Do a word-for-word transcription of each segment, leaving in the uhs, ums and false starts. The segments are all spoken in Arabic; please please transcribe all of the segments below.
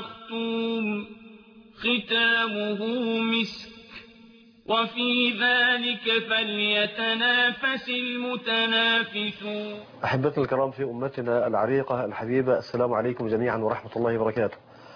مختوم ختامه مسك وفي ذلك فليتنافس المتنافسون. أحبتي الكرام في أمتنا العريقة الحبيبة، السلام عليكم جميعا ورحمة الله وبركاته.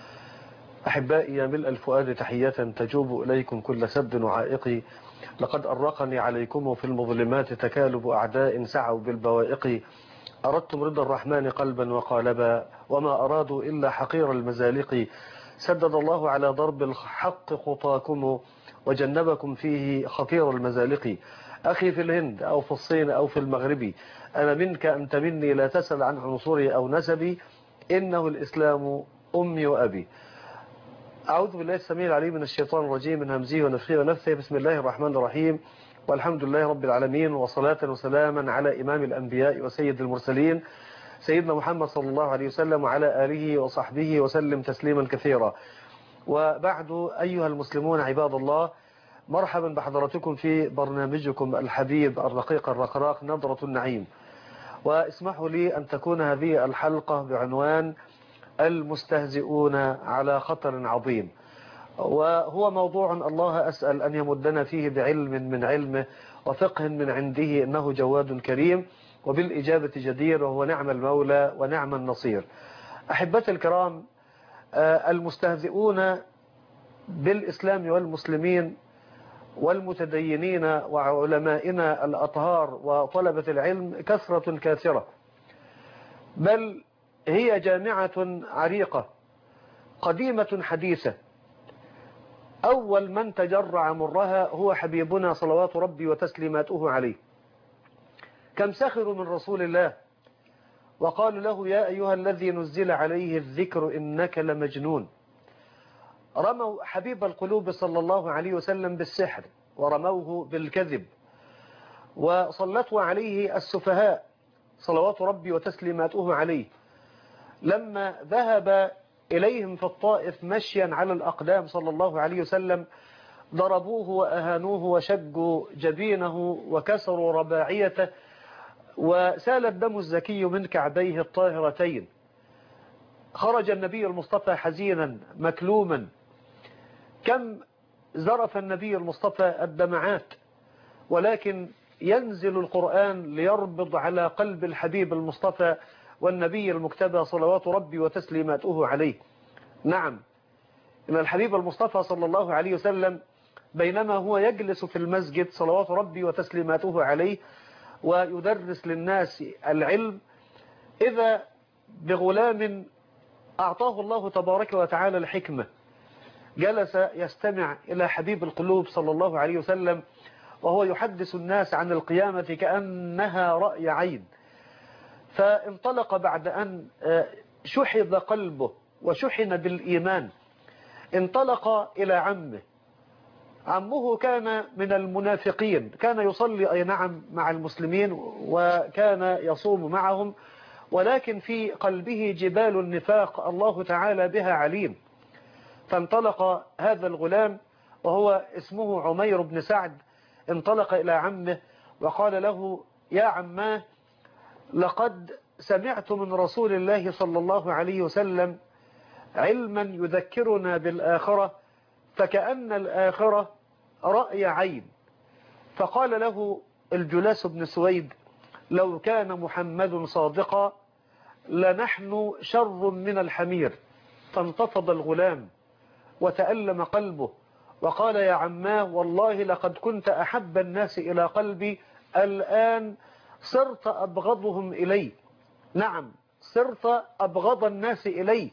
أحبائي يا ملء الفؤاد تحية تجوب إليكم كل سد وعائق، لقد أرقني عليكم في المظلمات تكالب أعداء سعوا بالبوائق، أردتم رضا الرحمن قلبا وقالبا وما أرادوا إلا حقير المزالق، سدد الله على ضرب الحق خطاكم وجنبكم فيه خطير المزالق. أخي في الهند أو في الصين أو في المغرب، أنا منك أنت مني، لا تسأل عن عنصري أو نسبي، إنه الإسلام أمي وأبي. أعوذ بالله السميع العليم من الشيطان الرجيم من همزه ونفخه ونفثه. بسم الله الرحمن الرحيم، والحمد لله رب العالمين، وصلاة وسلاما على إمام الأنبياء وسيد المرسلين سيدنا محمد صلى الله عليه وسلم وعلى آله وصحبه وسلم تسليما كثيرا. وبعد أيها المسلمون عباد الله، مرحبا بحضراتكم في برنامجكم الحبيب الرقيق الرقراق نظرة النعيم. واسمحوا لي أن تكون هذه الحلقة بعنوان المستهزئون على خطر عظيم، وهو موضوع الله أسأل أن يمدنا فيه بعلم من علمه وفقه من عنده، إنه جواد كريم وبالإجابة جدير، وهو نعم المولى ونعم النصير. أحبتي الكرام، المستهزئون بالإسلام والمسلمين والمتدينين وعلمائنا الأطهار وطلبة العلم كثرة كاثرة، بل هي جامعة عريقة قديمة حديثة. أول من تجرع مرها هو حبيبنا صلوات ربي وتسليماته عليه. كم سخروا من رسول الله وقالوا له يا أيها الذي نزل عليه الذكر إنك لمجنون. رموا حبيب القلوب صلى الله عليه وسلم بالسحر، ورموه بالكذب، وسلطوا عليه السفهاء صلوات ربي وتسليماته عليه. لما ذهب إليهم في الطائف مشيا على الأقدام صلى الله عليه وسلم، ضربوه وأهانوه وشجوا جبينه وكسروا رباعيته، وسال الدم الزكي من كعبيه الطاهرتين. خرج النبي المصطفى حزينا مكلوما. كم زرف النبي المصطفى الدمعات، ولكن ينزل القرآن ليربض على قلب الحبيب المصطفى والنبي المكتبى صلوات ربي وتسليماته عليه. نعم، إن الحبيب المصطفى صلى الله عليه وسلم بينما هو يجلس في المسجد صلوات ربي وتسليماته عليه ويدرس للناس العلم، إذا بغلام أعطاه الله تبارك وتعالى الحكمة، جلس يستمع إلى حبيب القلوب صلى الله عليه وسلم وهو يحدث الناس عن القيامة كأنها رأي عين. فانطلق بعد أن شحذ قلبه وشحن بالإيمان، انطلق إلى عمه. عمه كان من المنافقين، كان يصلي أي نعم مع المسلمين وكان يصوم معهم، ولكن في قلبه جبال النفاق الله تعالى بها عليم. فانطلق هذا الغلام وهو اسمه عمير بن سعد، انطلق إلى عمه وقال له يا عماه، لقد سمعت من رسول الله صلى الله عليه وسلم علما يذكرنا بالآخرة فكأن الآخرة رأي عين. فقال له الجلاس بن سويد لو كان محمد صادقا لنحن شر من الحمير. فانتفض الغلام وتألم قلبه وقال يا عماه، والله لقد كنت أحب الناس إلى قلبي، الآن صرت أبغضهم إلي. نعم، صرت أبغض الناس إلي،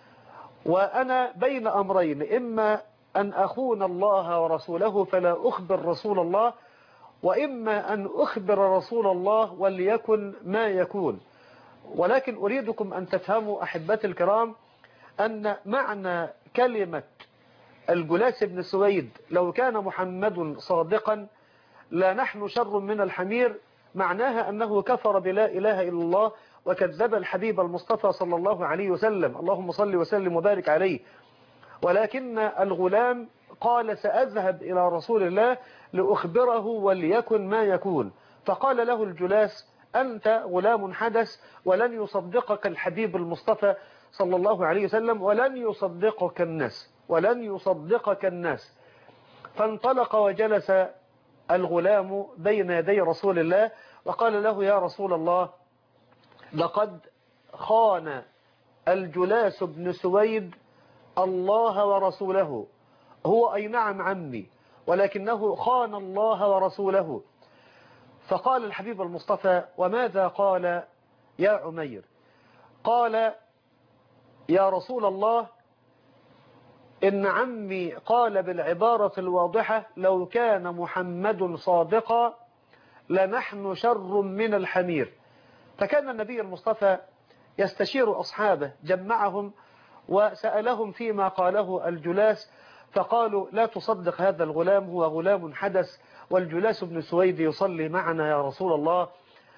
وأنا بين أمرين، إما أن أخون الله ورسوله فلا أخبر رسول الله، وإما أن أخبر رسول الله وليكن ما يكون. ولكن أريدكم أن تفهموا أحبتي الكرام أن معنى كلمة الجلاس بن سويد لو كان محمد صادقا لا نحن شر من الحمير، معناها أنه كفر بلا إله إلا الله وكذب الحبيب المصطفى صلى الله عليه وسلم، اللهم صل وسلم وبارك عليه. ولكن الغلام قال سأذهب إلى رسول الله لأخبره وليكن ما يكون. فقال له الجلاس أنت غلام حدث ولن يصدقك الحبيب المصطفى صلى الله عليه وسلم ولن يصدقك الناس ولن يصدقك الناس. فانطلق وجلس الغلام بين يدي رسول الله وقال له يا رسول الله لقد خان الجلاس بن سويد الله ورسوله. هو أي نعم عمي ولكنه خان الله ورسوله. فقال الحبيب المصطفى وماذا قال يا عمير؟ قال يا رسول الله إن عمي قال بالعبارة الواضحة لو كان محمد صادقا لنحن شر من الحمير. فكان النبي المصطفى يستشير أصحابه، جمعهم وسألهم فيما قاله الجلاس، فقالوا لا تصدق هذا الغلام، هو غلام حدث والجلاس بن سويد يصلي معنا يا رسول الله،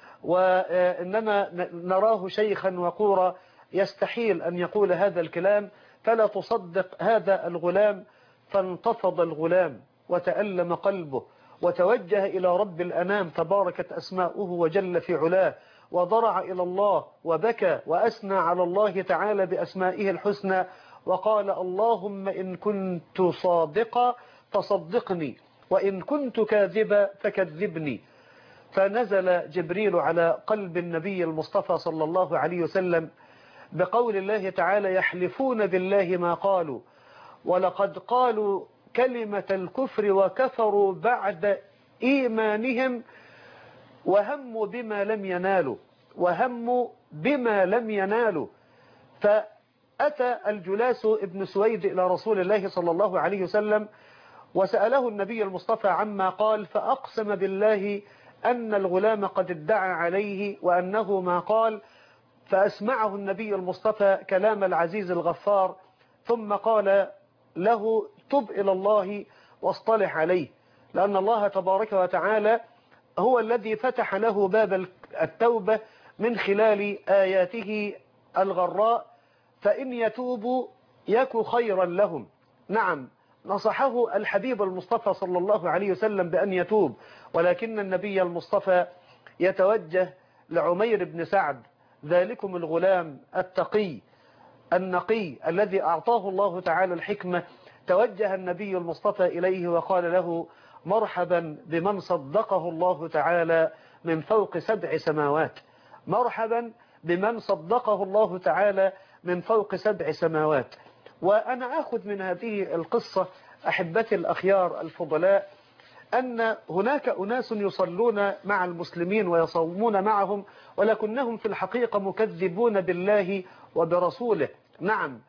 وإننا نراه شيخا وقورا يستحيل أن يقول هذا الكلام، فلا تصدق هذا الغلام. فانتفض الغلام وتألم قلبه وتوجه إلى رب الأنام تباركت أسماؤه وجل في علاه، وضرع إلى الله وبكى وأثنى على الله تعالى بأسمائه الحسنى وقال اللهم إن كنت صادقا فصدقني وإن كنت كاذبا فكذبني. فنزل جبريل على قلب النبي المصطفى صلى الله عليه وسلم بقول الله تعالى يحلفون بالله ما قالوا ولقد قالوا كلمة الكفر وكفروا بعد إيمانهم وهموا بما لم ينالوا وهموا بما لم ينالوا. فأتى الجلاس ابن سويد إلى رسول الله صلى الله عليه وسلم وسأله النبي المصطفى عما قال، فأقسم بالله أن الغلام قد ادعى عليه وأنه ما قال. فأسمعه النبي المصطفى كلام العزيز الغفار ثم قال له تب إلى الله واصطلح عليه، لأن الله تبارك وتعالى هو الذي فتح له باب التوبة من خلال آياته الغراء، فإن يتوبوا يك خيرا لهم. نعم نصحه الحبيب المصطفى صلى الله عليه وسلم بأن يتوب، ولكن النبي المصطفى يتوجه لعمير بن سعد ذلكم الغلام التقي النقي الذي أعطاه الله تعالى الحكمة. توجه النبي المصطفى إليه وقال له مرحبا بمن صدقه الله تعالى من فوق سبع سماوات، مرحبا بمن صدقه الله تعالى من فوق سبع سماوات. وأنا أخذ من هذه القصة أحبتي الأخيار الفضلاء أن هناك أناس يصلون مع المسلمين ويصومون معهم ولكنهم في الحقيقة مكذبون بالله وبرسوله. نعم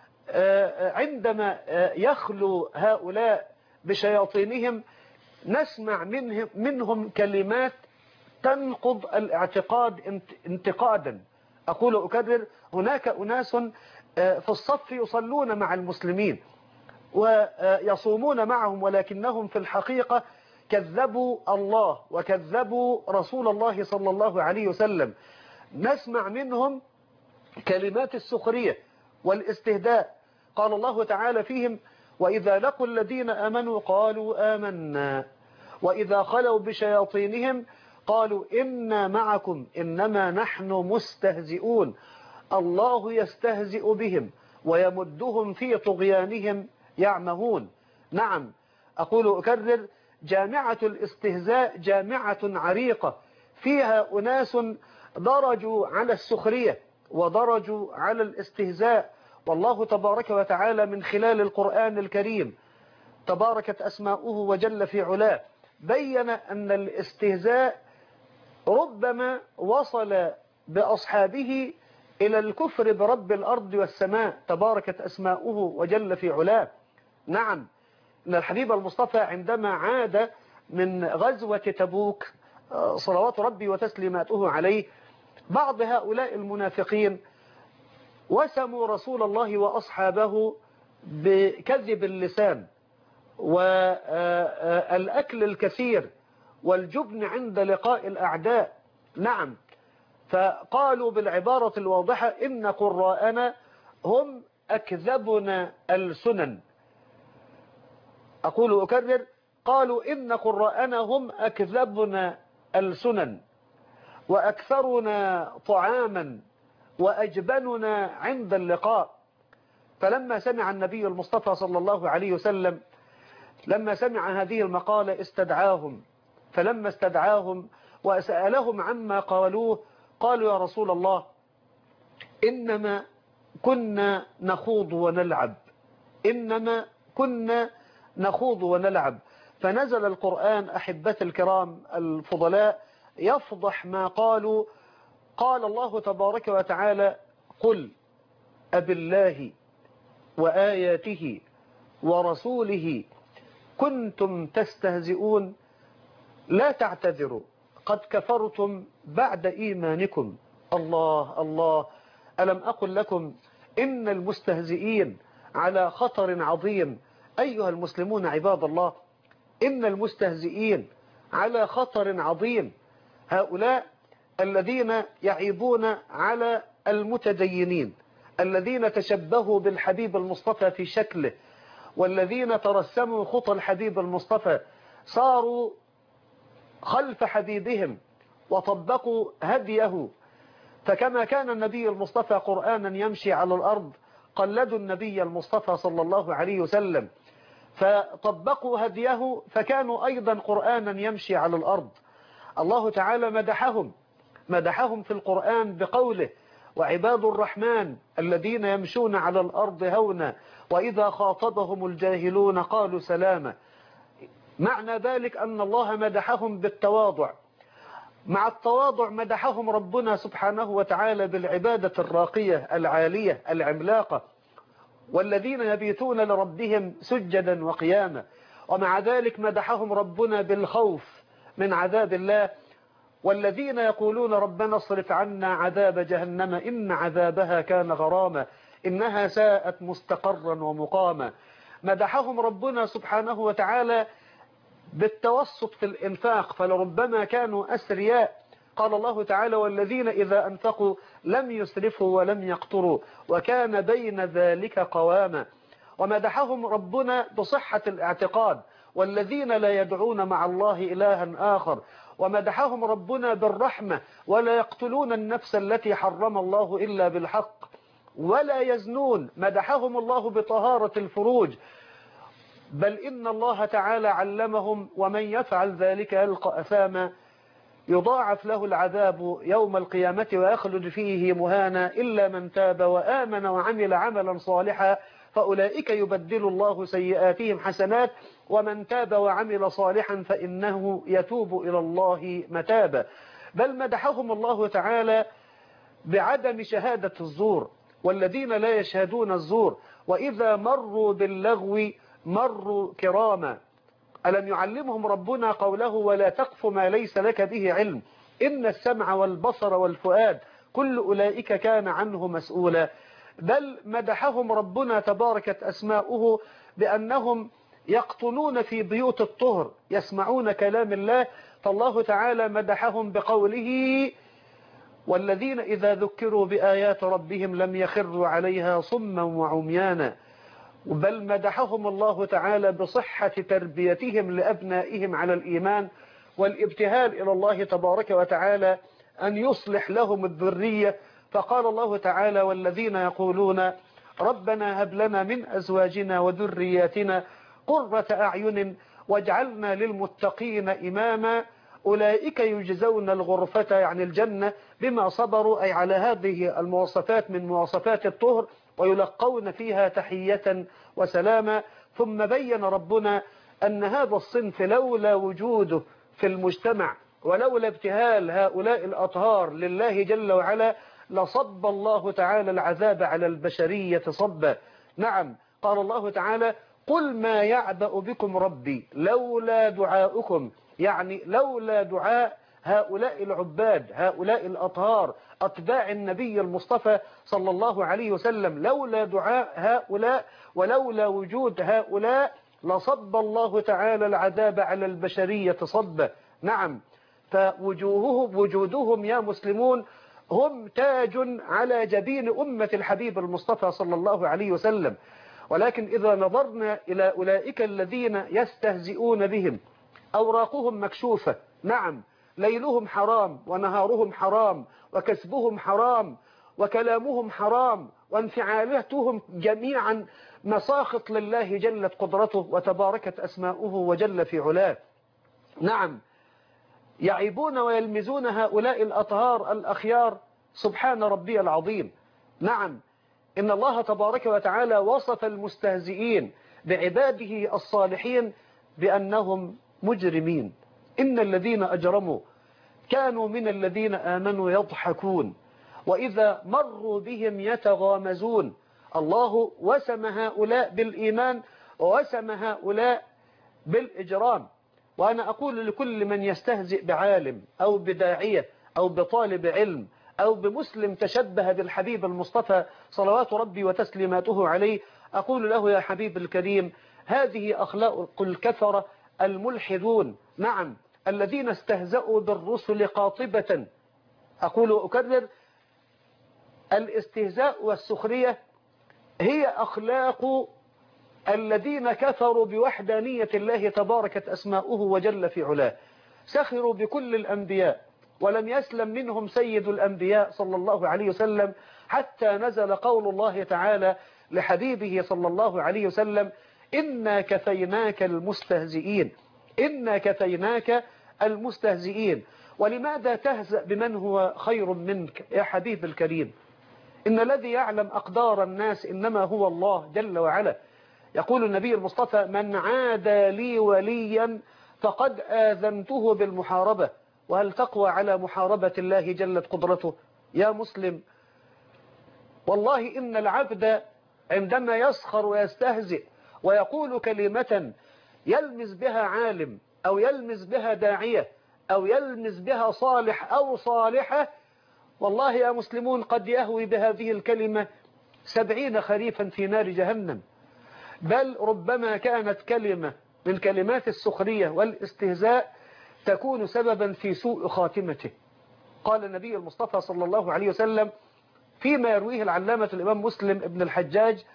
عندما يخلو هؤلاء بشياطينهم نسمع منهم, منهم كلمات تنقض الاعتقاد انتقادا. أقول أكرر هناك أناس في الصف يصلون مع المسلمين ويصومون معهم ولكنهم في الحقيقة كذبوا الله وكذبوا رسول الله صلى الله عليه وسلم. نسمع منهم كلمات السخرية والاستهداء. قال الله تعالى فيهم وإذا لقوا الذين آمنوا قالوا آمنا وإذا خلوا بشياطينهم قالوا إنا معكم إنما نحن مستهزئون الله يستهزئ بهم ويمدهم في طغيانهم يعمهون. نعم أقول أكرر جامعة الاستهزاء جامعة عريقة فيها أناس درجوا على السخرية ودرجوا على الاستهزاء، والله تبارك وتعالى من خلال القرآن الكريم تباركت أسماؤه وجل في علاه بين أن الاستهزاء ربما وصل بأصحابه إلى الكفر برب الأرض والسماء تباركت أسماؤه وجل في علاه. نعم إن الحبيب المصطفى عندما عاد من غزوة تبوك صلوات ربي وتسليماته عليه بعض هؤلاء المنافقين وسموا رسول الله وأصحابه بكذب اللسان والأكل الكثير والجبن عند لقاء الأعداء. نعم فقالوا بالعبارة الواضحة إن قراءنا هم أكذبنا السنن. أقول أكرر قالوا إن قراءنا هم أكذبنا السنن وأكثرنا طعاما وأجبننا عند اللقاء. فلما سمع النبي المصطفى صلى الله عليه وسلم لما سمع هذه المقالة استدعاهم، فلما استدعاهم وسألهم عما قالوه قالوا يا رسول الله إنما كنا نخوض ونلعب، إنما كنا نخوض ونلعب. فنزل القرآن أحبة الكرام الفضلاء يفضح ما قالوا. قال الله تبارك وتعالى قل أبالله وآياته ورسوله كنتم تستهزئون لا تعتذروا قد كفرتم بعد إيمانكم. الله الله، ألم أقل لكم إن المستهزئين على خطر عظيم. أيها المسلمون عباد الله، إن المستهزئين على خطر عظيم. هؤلاء الذين يعيبون على المتدينين، الذين تشبهوا بالحبيب المصطفى في شكله، والذين ترسموا خطى الحبيب المصطفى، صاروا خلف حبيبهم وطبقوا هديه. فكما كان النبي المصطفى قرآنا يمشي على الأرض قلدوا النبي المصطفى صلى الله عليه وسلم فطبقوا هديه، فكانوا أيضا قرآنا يمشي على الأرض. الله تعالى مدحهم مدحهم في القرآن بقوله وعباد الرحمن الذين يمشون على الأرض هونا وإذا خاطبهم الجاهلون قالوا سلاما. معنى ذلك أن الله مدحهم بالتواضع. مع التواضع مدحهم ربنا سبحانه وتعالى بالعبادة الراقية العالية العملاقة، والذين يبيتون لربهم سجدا وقياما. ومع ذلك مدحهم ربنا بالخوف من عذاب الله، والذين يقولون ربنا اصرف عنا عذاب جهنم إن عذابها كان غراما إنها ساءت مستقرا ومقاما. مدحهم ربنا سبحانه وتعالى بالتوسط في الإنفاق، فلربما كانوا أسرياء. قال الله تعالى والذين إذا أنفقوا لم يسرفوا ولم يقتروا وكان بين ذلك قواما. ومدحهم ربنا بصحة الاعتقاد والذين لا يدعون مع الله إلها آخر. ومدحهم ربنا بالرحمة ولا يقتلون النفس التي حرم الله إلا بالحق ولا يزنون. مدحهم الله بطهارة الفروج، بل إن الله تعالى علمهم ومن يفعل ذلك يلقى أثاما يضاعف له العذاب يوم القيامة ويخلد فيه مهانا إلا من تاب وآمن وعمل عملا صالحا فأولئك يبدل الله سيئاتهم حسنات ومن تاب وعمل صالحا فإنه يتوب إلى الله متابا. بل مدحهم الله تعالى بعدم شهادة الزور والذين لا يشهدون الزور وإذا مروا باللغو مروا كراما. ألم يعلمهم ربنا قوله ولا تقف ما ليس لك به علم إن السمع والبصر والفؤاد كل أولئك كان عنه مسؤولا. بل مدحهم ربنا تباركت أسماؤه بأنهم يقطنون في بيوت الطهر يسمعون كلام الله. فالله تعالى مدحهم بقوله والذين إذا ذكروا بآيات ربهم لم يخروا عليها صما وعميانا. بل مدحهم الله تعالى بصحة تربيتهم لأبنائهم على الإيمان والابتهال إلى الله تبارك وتعالى أن يصلح لهم الذرية. فقال الله تعالى والذين يقولون ربنا هب لنا من أزواجنا وذرياتنا قرة أعين واجعلنا للمتقين إماما أولئك يجزون الغرفة يعني الجنة بما صبروا أي على هذه المواصفات من مواصفات الطهر ويلقون فيها تحية وسلاما. ثم بين ربنا أن هذا الصنف لولا وجوده في المجتمع ولولا ابتهال هؤلاء الأطهار لله جل وعلا لصب الله تعالى العذاب على البشرية صبا. نعم قال الله تعالى قل ما يعبأ بكم ربي لولا دعاؤكم، يعني لولا دعاء هؤلاء العباد هؤلاء الأطهار أتباع النبي المصطفى صلى الله عليه وسلم، لولا دعاء هؤلاء ولولا وجود هؤلاء لصب الله تعالى العذاب على البشرية صبا. نعم فوجوههم وجودهم يا مسلمون هم تاج على جبين أمة الحبيب المصطفى صلى الله عليه وسلم. ولكن إذا نظرنا إلى أولئك الذين يستهزئون بهم أوراقهم مكشوفة، نعم ليلهم حرام ونهارهم حرام وكسبهم حرام وكلامهم حرام وانفعالاتهم جميعا مساخط لله جلت قدرته وتباركت أسماؤه وجل في علاه. نعم، يعيبون ويلمزون هؤلاء الأطهار الأخيار، سبحان ربي العظيم. نعم، إن الله تبارك وتعالى وصف المستهزئين بعباده الصالحين بأنهم مجرمين. إن الذين أجرموا كانوا من الذين آمنوا يضحكون وإذا مروا بهم يتغامزون. الله وسم هؤلاء بالإيمان ووسم هؤلاء بالإجرام. وأنا أقول لكل من يستهزئ بعالم أو بداعية أو بطالب علم أو بمسلم تشبه بالحبيب المصطفى صلوات ربي وتسليماته عليه، أقول له يا حبيب الكريم، هذه أخلاق الكفرة الملحدون، نعم، الذين استهزأوا بالرسل قاطبة. أقول وأكرر، الاستهزاء والسخرية هي أخلاق الذين كفروا بوحدانية الله تباركت أسماؤه وجل في علاه. سخروا بكل الأنبياء ولم يسلم منهم سيد الأنبياء صلى الله عليه وسلم، حتى نزل قول الله تعالى لحبيبه صلى الله عليه وسلم: إنا كفيناك المستهزئين، إنا كفيناك المستهزئين. ولماذا تهزأ بمن هو خير منك يا حبيب الكريم؟ إن الذي يعلم أقدار الناس إنما هو الله جل وعلا. يقول النبي المصطفى: من عادى لي وليا فقد آذنته بالمحاربة. وهل تقوى على محاربة الله جلت قدرته؟ يا مسلم، والله إن العبد عندما يسخر ويستهزئ ويقول كلمة يلمز بها عالم أو يلمز بها داعية أو يلمز بها صالح أو صالحة، والله يا مسلمون قد يهوي بهذه الكلمة سبعين خريفا في نار جهنم. بل ربما كانت كلمة من كلمات السخرية والاستهزاء تكون سببا في سوء خاتمته. قال النبي المصطفى صلى الله عليه وسلم فيما يرويه العلامة الإمام مسلم ابن الحجاج،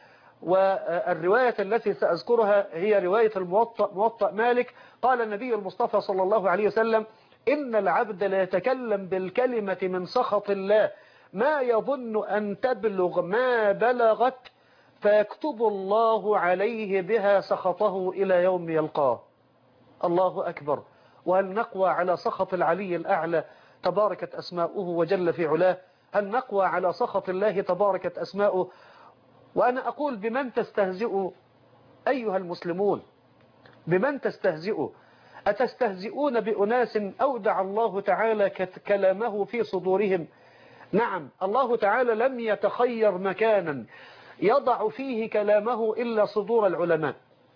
والرواية التي سأذكرها هي رواية الموطأ موطأ مالك، قال النبي المصطفى صلى الله عليه وسلم: إن العبد لا يتكلم بالكلمة من سخط الله ما يظن أن تبلغ ما بلغت فيكتب الله عليه بها سخطه إلى يوم يلقاه. الله أكبر. وهل نقوى على سخط العلي الأعلى تباركت أسماؤه وجل في علاه؟ هل نقوى على سخط الله تباركت أسماؤه؟ وأنا أقول: بمن تستهزئوا أيها المسلمون؟ بمن تستهزئوا؟ أتستهزئون بأناس أودع الله تعالى كلامه في صدورهم؟ نعم، الله تعالى لم يتخير مكانا يضع فيه كلامه إلا صدور العلماء.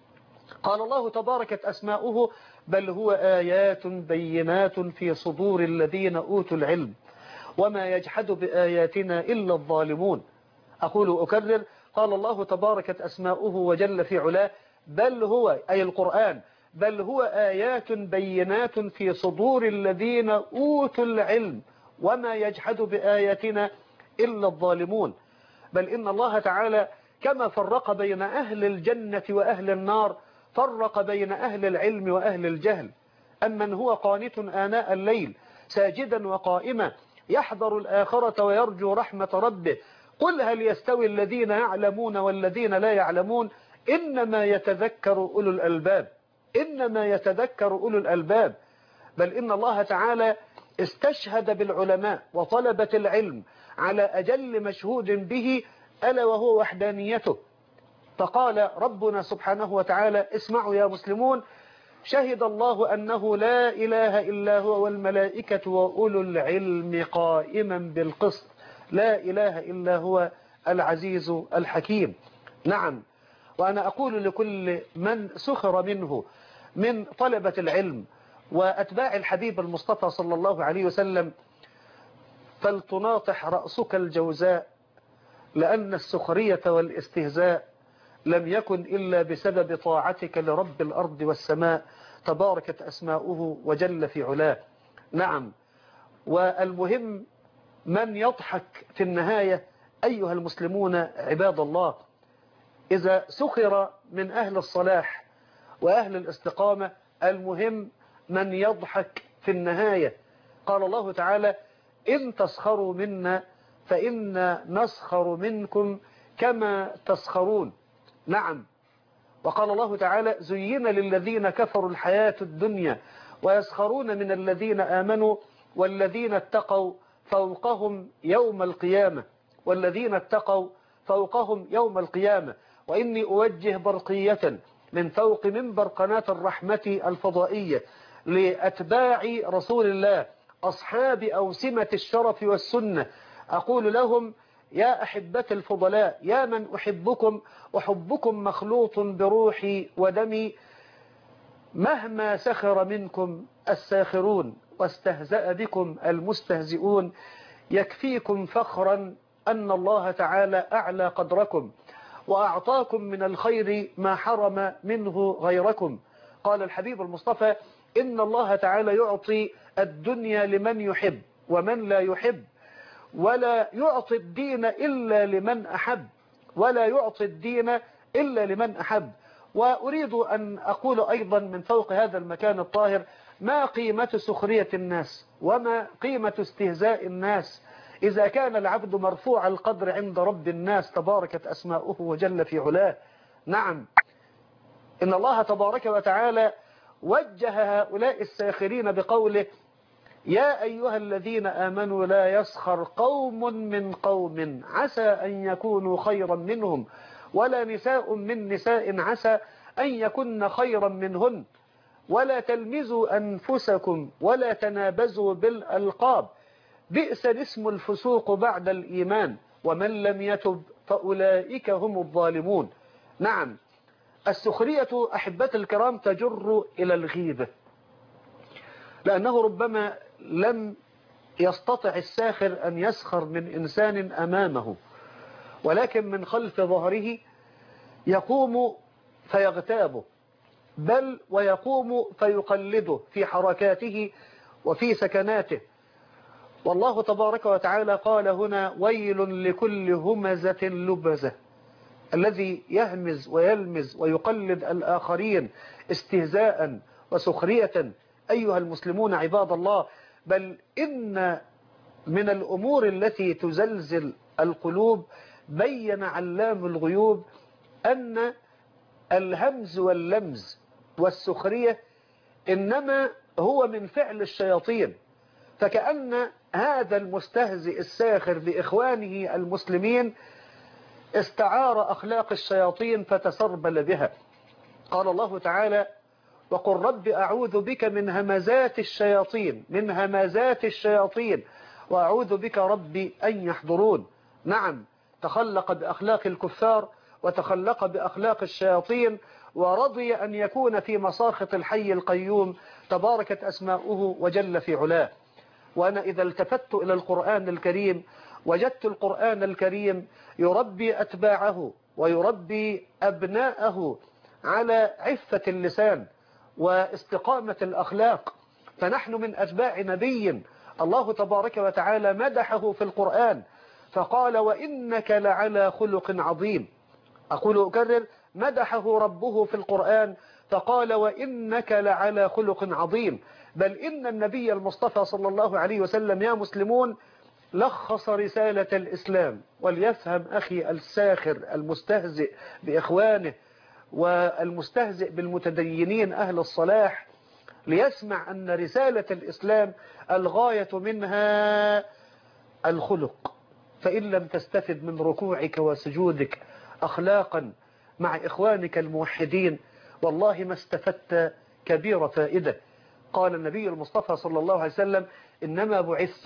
قال الله تباركت أسماؤه: بل هو آيات بينات في صدور الذين أوتوا العلم وما يجحد بآياتنا إلا الظالمون. أقول أكرر، قال الله تباركت أسماؤه وجل في علاه: بل هو، أي القرآن، بل هو آيات بينات في صدور الذين أوتوا العلم وما يجحد بآياتنا إلا الظالمون. بل إن الله تعالى كما فرق بين أهل الجنة وأهل النار فرق بين أهل العلم وأهل الجهل. أمن هو قانت آناء الليل ساجدا وقائما يحذر الآخرة ويرجو رحمة ربه قل هل يستوي الذين يعلمون والذين لا يعلمون إنما يتذكر أولو الألباب، إنما يتذكر أولو الألباب. بل إن الله تعالى استشهد بالعلماء وطلبة العلم على أجل مشهود به ألا وهو وحدانيته. فقال ربنا سبحانه وتعالى: اسمعوا يا مسلمون: شهد الله أنه لا إله إلا هو والملائكة وأولو العلم قائما بالقسط لا إله إلا هو العزيز الحكيم. نعم، وأنا أقول لكل من سخر منه من طلبة العلم وأتباع الحبيب المصطفى صلى الله عليه وسلم: فلتناطح رأسك الجوزاء، لأن السخرية والاستهزاء لم يكن إلا بسبب طاعتك لرب الأرض والسماء تباركت أسماؤه وجل في علاه. نعم، والمهم من يضحك في النهاية أيها المسلمون عباد الله. إذا سخر من أهل الصلاح وأهل الاستقامة المهم من يضحك في النهاية. قال الله تعالى: إن تسخروا منا فإنا نسخر منكم كما تسخرون. نعم. وقال الله تعالى زين للذين كفروا الحياة الدنيا ويسخرون من الذين آمنوا والذين اتقوا فوقهم يوم القيامة والذين اتقوا فوقهم يوم القيامة. وإني أوجه برقية من فوق منبر قناة الرحمة الفضائية لأتباع رسول الله أصحاب أوسمة الشرف والسنة، أقول لهم يا أحبتي الفضلاء، يا من أحبكم وحبكم مخلوط بروحي ودمي، مهما سخر منكم الساخرون واستهزأ بكم المستهزئون، يكفيكم فخرا أن الله تعالى أعلى قدركم وأعطاكم من الخير ما حرم منه غيركم. قال الحبيب المصطفى إن الله تعالى يعطي الدنيا لمن يحب ومن لا يحب، ولا يعطي الدين إلا لمن أحب ولا يعطي الدين إلا لمن أحب. وأريد أن أقول أيضا من فوق هذا المكان الطاهر ما قيمة سخرية الناس وما قيمة استهزاء الناس إذا كان العبد مرفوع القدر عند رب الناس تباركت أسماؤه وجل في علاه. نعم، إن الله تبارك وتعالى وجه هؤلاء الساخرين بقوله يا أيها الذين آمنوا لا يسخر قوم من قوم عسى أن يكونوا خيرا منهم ولا نساء من نساء عسى أن يكن خيرا منهن ولا تلمزوا أنفسكم ولا تنابزوا بالألقاب بئس الاسم الفسوق بعد الإيمان ومن لم يتب فأولئك هم الظالمون. نعم، السخرية أحبتي الكرام تجر إلى الغيبة، لأنه ربما لم يستطع الساخر أن يسخر من إنسان أمامه، ولكن من خلف ظهره يقوم فيغتابه، بل ويقوم فيقلده في حركاته وفي سكناته. والله تبارك وتعالى قال هنا ويل لكل همزة لبزة، الذي يهمز ويلمز ويقلد الآخرين استهزاء وسخرية. أيها المسلمون عباد الله، بل إن من الأمور التي تزلزل القلوب بين علام الغيوب أن الهمز واللمز والسخرية إنما هو من فعل الشياطين، فكأن هذا المستهزئ الساخر بإخوانه المسلمين استعار أخلاق الشياطين فتسربل بها. قال الله تعالى وقل رب أعوذ بك من همزات الشياطين من همزات الشياطين وأعوذ بك ربي أن يحضرون. نعم، تخلق بأخلاق الكفار وتخلق بأخلاق الشياطين ورضي أن يكون في مساخط الحي القيوم تباركت أسماؤه وجل في علاه. وأنا إذا التفت إلى القرآن الكريم وجدت القرآن الكريم يربي أتباعه ويربي أبناءه على عفة اللسان واستقامة الأخلاق. فنحن من أتباع نبي الله تبارك وتعالى مدحه في القرآن فقال وإنك لعلى خلق عظيم. أقول أكرر، مدحه ربه في القرآن فقال وإنك لعلى خلق عظيم. بل إن النبي المصطفى صلى الله عليه وسلم يا مسلمون لخص رسالة الإسلام، وليفهم أخي الساخر المستهزئ بإخوانه والمستهزئ بالمتدينين أهل الصلاح ليسمع أن رسالة الإسلام الغاية منها الخلق. فإن لم تستفد من ركوعك وسجودك أخلاقا مع إخوانك الموحدين والله ما استفدت كبير فائدة. قال النبي المصطفى صلى الله عليه وسلم إنما بعثت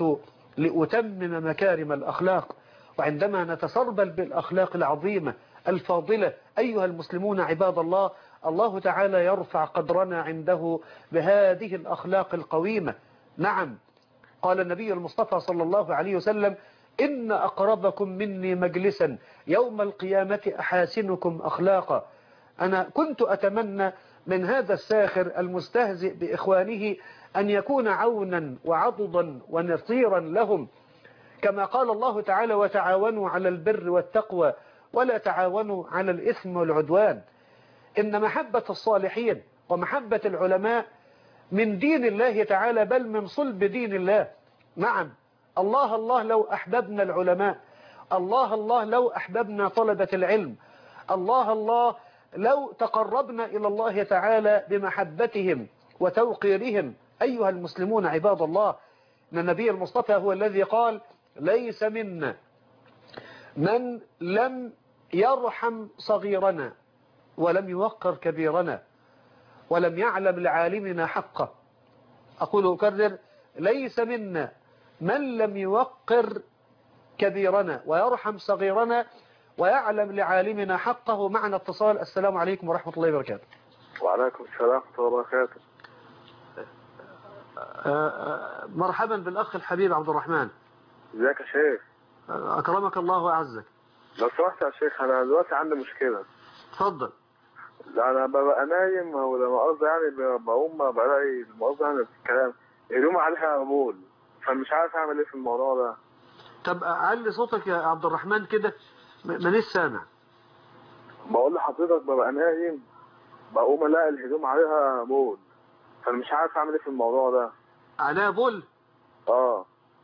لأتمم مكارم الأخلاق. وعندما نتسربل بالأخلاق العظيمة الفاضلة أيها المسلمون عباد الله، الله تعالى يرفع قدرنا عنده بهذه الأخلاق القويمة. نعم، قال النبي المصطفى صلى الله عليه وسلم إن أقربكم مني مجلسا يوم القيامة أحاسنكم أخلاقا. أنا كنت أتمنى من هذا الساخر المستهزئ بإخوانه أن يكون عونا وعضدا ونصيرا لهم، كما قال الله تعالى وتعاونوا على البر والتقوى ولا تعاونوا على الإثم والعدوان. إن محبة الصالحين ومحبة العلماء من دين الله تعالى، بل من صلب دين الله. نعم، الله الله لو أحببنا العلماء، الله الله لو أحببنا طلبة العلم، الله الله لو تقربنا إلى الله تعالى بمحبتهم وتوقيرهم. أيها المسلمون عباد الله، أن النبي المصطفى هو الذي قال: ليس منا من لم يرحم صغيرنا ولم يوقر كبيرنا ولم يعلم لعالمنا حقه. أقول أكرر: ليس منا من لم يوقر كبيرنا ويرحم صغيرنا ويعلم لعالمنا حقه. معنا اتصال. السلام عليكم ورحمة الله وبركاته. وعليكم السلام ورحمة الله وبركاته. مرحبا بالأخ الحبيب عبد الرحمن. ازيك يا شيخ؟ أكرمك الله وأعزك. لو سمحت يا شيخ، أنا دلوقتي عندي مشكلة. اتفضل. أنا ببقى نايم ولما قصدي يعني بقوم بلاقي المقصد يعني في الكلام هدوم عليها بول، فمش عارف أعمل إيه في الموضوع ده. طب علي صوتك يا عبد الرحمن كده، مانيش سامع. بقول لحضرتك ببقى نايم بقوم الاقي الهدوم عليها بول، فانا مش عارف اعمل ايه في الموضوع ده. عليها بول؟ اه.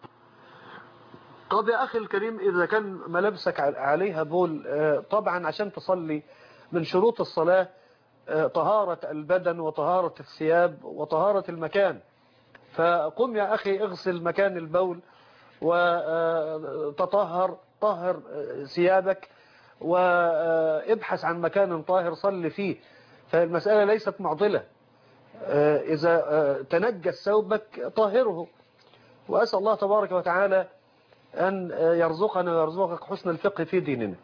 طب يا اخي الكريم، اذا كان ملابسك عليها بول، طبعا عشان تصلي من شروط الصلاة طهارة البدن وطهارة الثياب وطهارة المكان، فقم يا اخي اغسل مكان البول وتطهر، طهر ثيابك وابحث عن مكان طاهر صلي فيه. فالمسألة ليست معضلة، إذا تنجس ثوبك طهره. وأسأل الله تبارك وتعالى أن يرزقنا ويرزقك حسن الفقه في ديننا.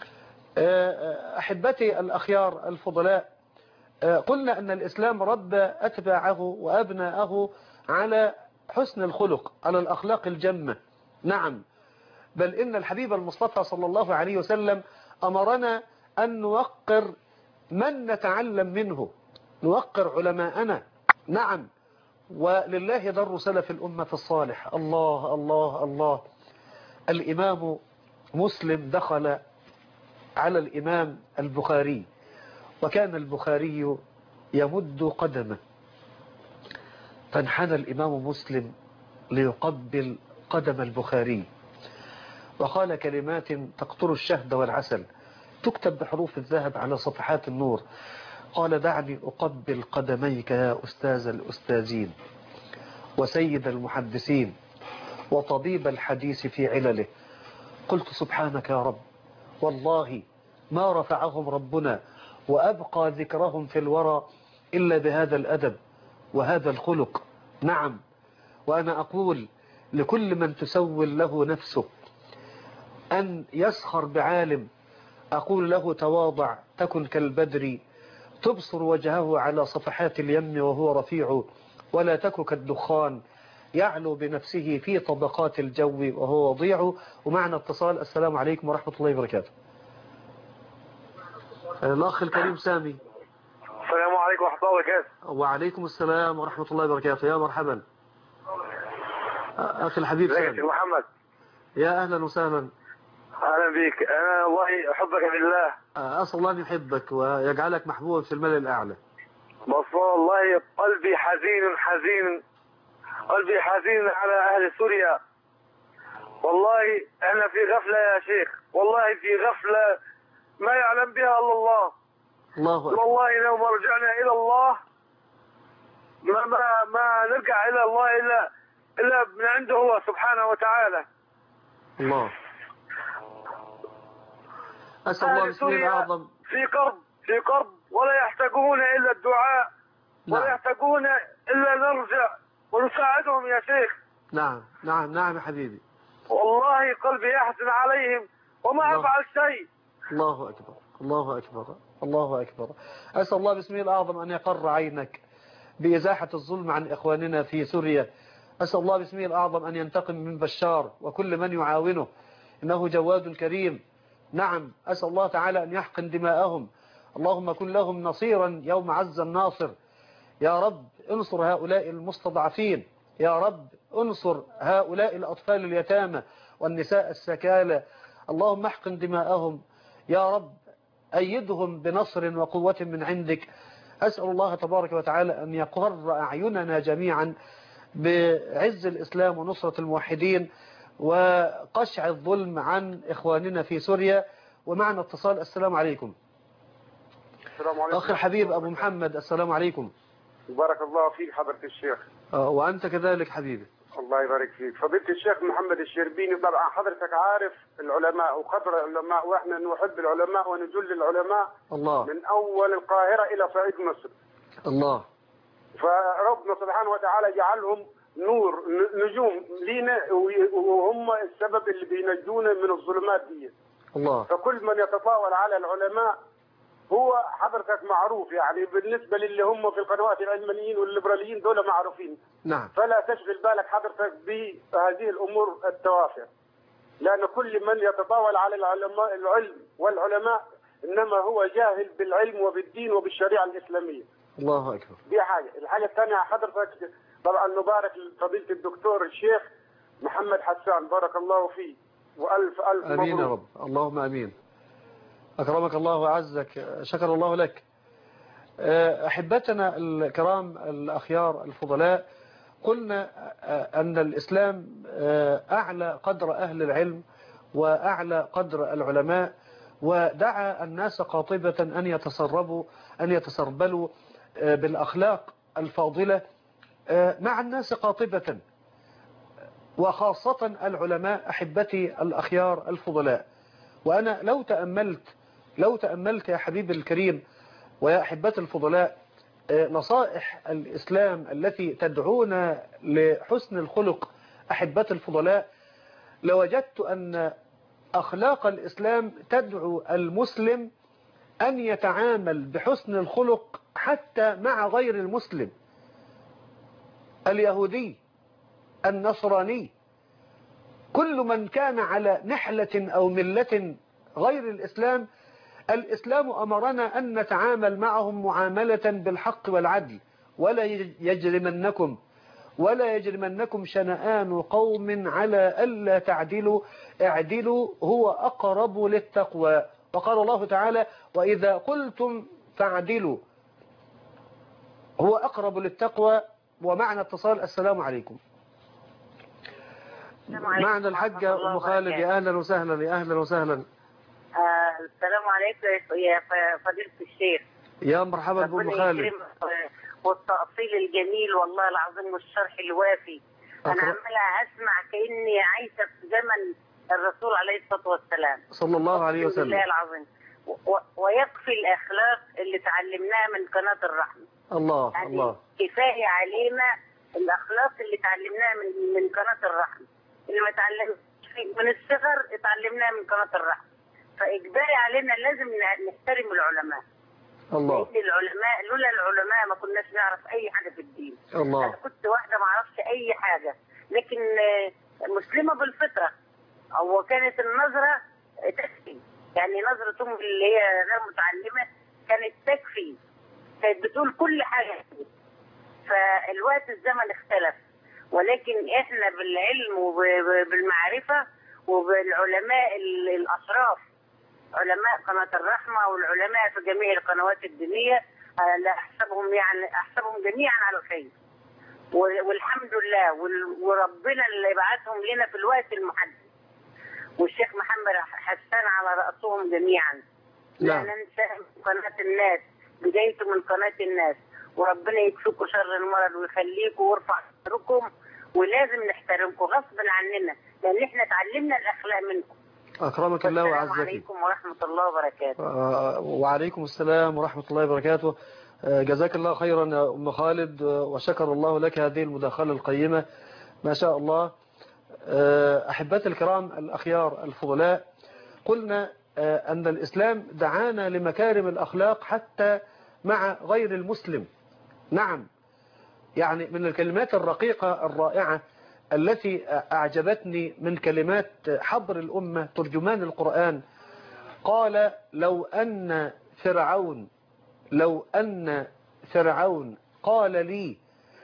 أحبتي الأخيار الفضلاء، قلنا أن الإسلام ربى أتباعه وأبناءه على حسن الخلق، على الأخلاق الجمة. نعم، بل إن الحبيب المصطفى صلى الله عليه وسلم أمرنا أن نوقر من نتعلم منه، نوقر علماءنا. نعم، ولله در سلف الأمة الصالح. الله الله الله. الإمام مسلم دخل على الإمام البخاري، وكان البخاري يمد قدمه، فانحنى الإمام مسلم ليقبل قدم البخاري، وقال كلمات تقطر الشهد والعسل، تكتب بحروف الذهب على صفحات النور. قال: دعني أقبل قدميك يا أستاذ الأستاذين وسيد المحدثين وطبيب الحديث في علله. قلت: سبحانك يا رب، والله ما رفعهم ربنا وأبقى ذكرهم في الورى إلا بهذا الأدب وهذا الخلق. نعم، وأنا أقول لكل من تسول له نفسه أن يسخر بعالم، أقول له: تواضع تكن كالبدر تبصر وجهه على صفحات اليم وهو رفيع، ولا تك كالدخان يعلو بنفسه في طبقات الجو وهو وضيع. ومعنا اتصال. السلام عليكم ورحمة الله وبركاته. الأخ الكريم سامي. السلام عليكم ورحمة الله وبركاته. وعليكم السلام ورحمة الله وبركاته. يا مرحبا أخي الحبيب سامي. محمد. يا أهلا وسهلا. أهلا بك. أنا والله أحبك بالله. أسأل الله أن يحبك ويجعلك محبوب في الملأ الأعلى. بس والله قلبي حزين حزين، قلبي حزين على أهل سوريا. والله أنا في غفلة يا شيخ، والله في غفلة ما يعلم بها إلا الله. الله أكبر. والله لو ما رجعنا إلى الله ما ما ما نرجع إلى الله إلا إلا من عنده هو سبحانه وتعالى. الله. أسأل الله بسم الله الأعظم. في قرب في قرب ولا يحتاجون إلا الدعاء. نعم. ولا يحتاجون إلا نرجع ونساعدهم يا شيخ. نعم نعم نعم يا حبيبي. والله قلبي يحزن عليهم وما أفعل شيء. الله أكبر الله أكبر الله أكبر. أسأل الله بسم الله الأعظم أن يقر عينك بإزاحة الظلم عن إخواننا في سوريا. أسأل الله بسم الله الأعظم أن ينتقم من بشار وكل من يعاونه، إنه جواد كريم. نعم، أسأل الله تعالى أن يحقن دماءهم. اللهم كن لهم نصيرا يوم عز الناصر. يا رب انصر هؤلاء المستضعفين، يا رب انصر هؤلاء الأطفال اليتامى والنساء السكالى. اللهم احقن دماءهم يا رب، أيدهم بنصر وقوة من عندك. أسأل الله تبارك وتعالى أن يقر أعيننا جميعا بعز الإسلام ونصرة الموحدين، وقشع الظلم عن إخواننا في سوريا. ومعنا اتصال. السلام عليكم. السلام عليكم. أخي الحبيب أبو محمد، السلام عليكم. بارك الله فيك حضرة الشيخ. آه وأنت كذلك حبيبي. الله يبارك فيك. فضيلة الشيخ محمد الشربيني، طبعا حضرتك عارف العلماء وقدر العلماء، واحنا نحب العلماء ونجل العلماء الله. من أول القاهرة إلى صعيد مصر. الله. فربنا سبحانه وتعالى جعلهم نور نجوم لينا، وهم السبب اللي بينجونا من الظلمات دي. الله. فكل من يتطاول على العلماء هو حضرتك معروف، يعني بالنسبة للي هم في القنوات العلمانيين والليبراليين دول معروفين. نعم. فلا تشغل بالك حضرتك بهذه الأمور التوافه، لأن كل من يتطاول على العلماء العلم والعلماء إنما هو جاهل بالعلم وبالدين وبالشريعة الإسلامية. الله أكبر. دي حاجة. الحاجة الثانية حضرتك طبعا نبارك لفضيلة الدكتور الشيخ محمد حسان، بارك الله فيه وألف ألف مبروك. أمين يا رب. اللهم أمين. أكرمك الله وعزك. شكر الله لك. أحبتنا الكرام الأخيار الفضلاء، قلنا أن الإسلام أعلى قدر أهل العلم وأعلى قدر العلماء، ودعا الناس قاطبة أن يتسربوا أن يتسربلوا بالأخلاق الفاضلة مع الناس قاطبة، وخاصة العلماء أحبتي الأخيار الفضلاء. وأنا لو تأملت لو تأملت يا حبيبي الكريم ويا أحبتي الفضلاء نصائح الإسلام التي تدعونا لحسن الخلق أحبتي الفضلاء، لوجدت أن أخلاق الإسلام تدعو المسلم أن يتعامل بحسن الخلق حتى مع غير المسلم، اليهودي، النصراني، كل من كان على نحلة أو ملة غير الإسلام. الإسلام أمرنا أن نتعامل معهم معاملة بالحق والعدل، ولا يجرمنكم ولا يجرمنكم شنآن قوم على ألا تعدلوا اعدلوا هو أقرب للتقوى. وقال الله تعالى: وإذا قلتم فاعدلوا هو أقرب للتقوى. ومعنا اتصال. السلام عليكم. معنا الحاجة أم خالد. يا أهلا وسهلا. يا أهلا وسهلا. آه السلام عليكم يا فضيلة الشيخ. يا مرحبا بأم خالد. والتأصيل الجميل والله العظيم والشرح الوافي. أنا عمالة أسمع كأني عايشة في زمن الرسول عليه الصلاة والسلام صلى الله عليه وسلم. بالله العظيم. ويكفي الأخلاق اللي تعلمناها من قناة الرحمة. الله يعني الله. كفاية علينا الأخلاق اللي تعلمناها من من قناة الرحمة، اللي ما تعلمناش من الصغر اتعلمناها من قناة الرحمة. فإجباري علينا لازم نحترم العلماء. الله. لأن العلماء لولا العلماء ما كناش نعرف أي حاجة في الدين. الله. أنا كنت واحدة ما أعرفش أي حاجة، لكن مسلمة بالفطرة. أو كانت النظرة تكفي، يعني نظرة أم اللي هي غير متعلمة كانت تكفي، كانت بتقول كل حاجة. فالوقت الزمن اختلف، ولكن إحنا بالعلم وبالمعرفة وبالعلماء الأشراف، علماء قناة الرحمة والعلماء في جميع القنوات الدينية، لا أحسبهم يعني أحسبهم جميعا على الخير، والحمد لله. وربنا اللي بعثهم لنا في الوقت المحدد، والشيخ محمد حسان على رأسهم جميعا. لا ننسى قناة الناس، بدايته من قناة الناس. وربنا يكفيكم شر المرض ويخليكم ويرفع قدركم، ولازم نحترمكم غصبا عننا، لأن احنا اتعلمنا الأخلاق منكم. أكرمك الله وعزك. السلام عليكم ورحمة الله وبركاته. آه وعليكم السلام ورحمة الله وبركاته. آه جزاك الله خيرا يا أم خالد، وشكر الله لك هذه المداخلة القيمة ما شاء الله. آه أحبتي الكرام الأخيار الفضلاء، قلنا آه أن الإسلام دعانا لمكارم الأخلاق حتى مع غير المسلم. نعم، يعني من الكلمات الرقيقة الرائعة التي أعجبتني من كلمات حبر الأمة ترجمان القرآن، قال: لو أن فرعون لو أن فرعون قال لي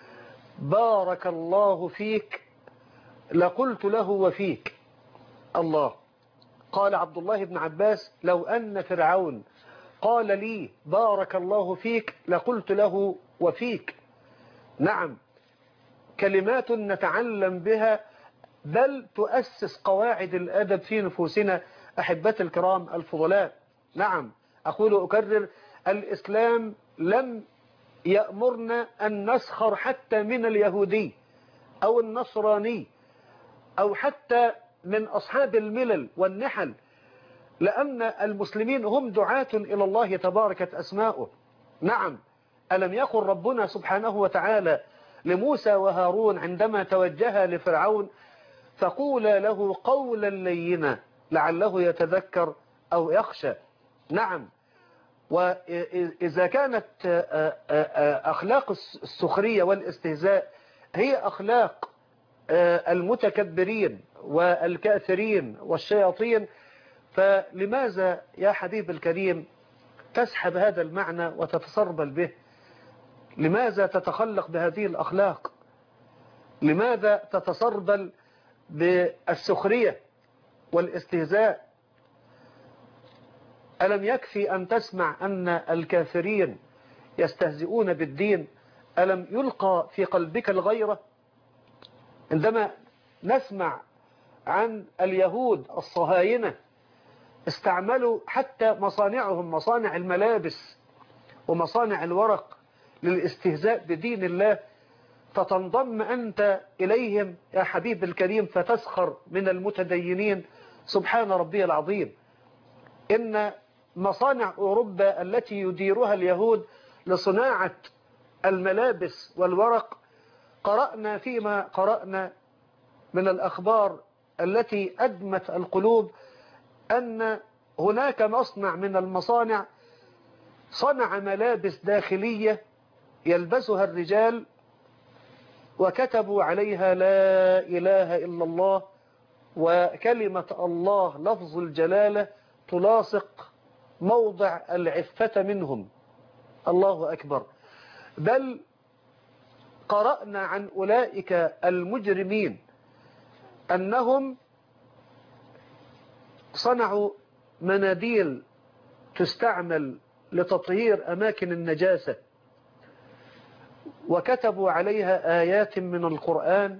بارك الله فيك لقلت له وفيك. الله. قال عبد الله بن عباس: لو أن فرعون قال لي بارك الله فيك لقلت له وفيك. نعم، كلمات نتعلم بها بل تؤسس قواعد الأدب في نفوسنا أحبتي الكرام الفضلاء. نعم أقول أكرر، الإسلام لم يأمرنا أن نسخر حتى من اليهودي أو النصراني أو حتى من أصحاب الملل والنحل، لأن المسلمين هم دعاة إلى الله تباركت أسماؤه. نعم، ألم يقل ربنا سبحانه وتعالى لموسى وهارون عندما توجها لفرعون فقولا له قولا لينا لعله يتذكر أو يخشى. نعم، وإذا كانت أخلاق السخرية والاستهزاء هي أخلاق المتكبرين والكافرين والشياطين، فلماذا يا حبيب الكريم تسحب هذا المعنى وتتسربل به؟ لماذا تتخلق بهذه الأخلاق؟ لماذا تتسربل بالسخرية والاستهزاء؟ ألم يكفي أن تسمع أن الكافرين يستهزئون بالدين؟ ألم يلقى في قلبك الغيرة؟ عندما نسمع عن اليهود الصهاينة استعملوا حتى مصانعهم، مصانع الملابس ومصانع الورق، للاستهزاء بدين الله، فتنضم أنت إليهم يا حبيب الكريم فتسخر من المتدينين. سبحان ربي العظيم، إن مصانع أوروبا التي يديرها اليهود لصناعة الملابس والورق، قرأنا فيما قرأنا من الأخبار التي أدمت القلوب أن هناك مصنع من المصانع صنع ملابس داخلية يلبسها الرجال وكتبوا عليها لا إله إلا الله وكلمة الله لفظ الجلالة تلاصق موضع العفة منهم. الله أكبر. بل قرأنا عن أولئك المجرمين أنهم صنعوا مناديل تستعمل لتطهير أماكن النجاسة وكتبوا عليها آيات من القرآن،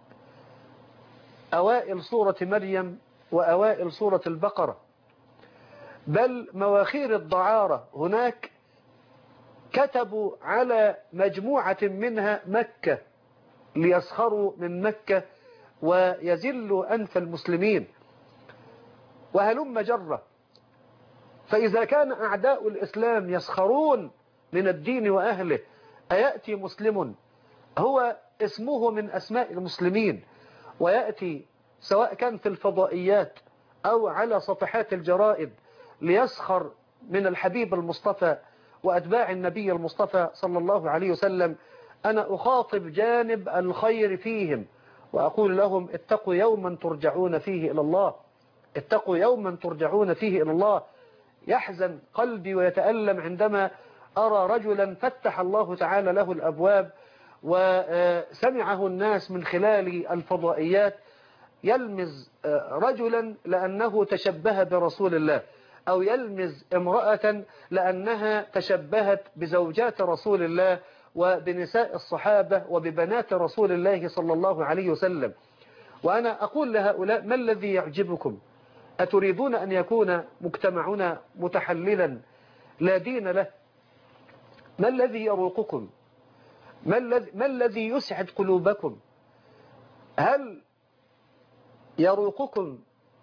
أوائل سورة مريم وأوائل سورة البقرة. بل مواخير الدعارة هناك كتبوا على مجموعة منها مكة ليسخروا من مكة ويزلوا أنف المسلمين، وهلم جرة. فإذا كان أعداء الإسلام يسخرون من الدين وأهله، أيأتي مسلم هو اسمه من أسماء المسلمين ويأتي سواء كان في الفضائيات أو على صفحات الجرائد ليسخر من الحبيب المصطفى وأتباع النبي المصطفى صلى الله عليه وسلم؟ أنا أخاطب جانب الخير فيهم وأقول لهم اتقوا يوما ترجعون فيه إلى الله، اتقوا يوما ترجعون فيه إلى الله. يحزن قلبي ويتألم عندما أرى رجلا فتح الله تعالى له الأبواب وسمعه الناس من خلال الفضائيات يلمز رجلا لأنه تشبه برسول الله، أو يلمز امرأة لأنها تشبهت بزوجات رسول الله وبنساء الصحابة وببنات رسول الله صلى الله عليه وسلم. وأنا أقول لهؤلاء: ما الذي يعجبكم؟ أتريدون أن يكون مجتمعنا متحللا لا دين له؟ ما الذي يروقكم؟ ما الذي, ما الذي يسعد قلوبكم؟ هل يروقكم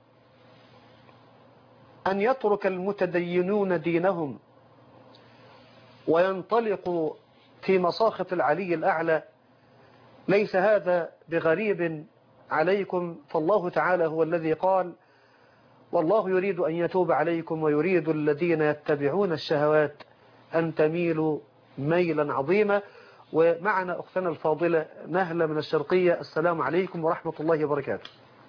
أن يترك المتدينون دينهم وينطلقوا في مصاخة العلي الأعلى؟ ليس هذا بغريب عليكم، فالله تعالى هو الذي قال: والله يريد أن يتوب عليكم ويريد الذين يتبعون الشهوات أن تميلوا ميلا عظيما. ومعنا أختنا الفاضلة نهلة من الشرقية. السلام عليكم ورحمة الله وبركاته.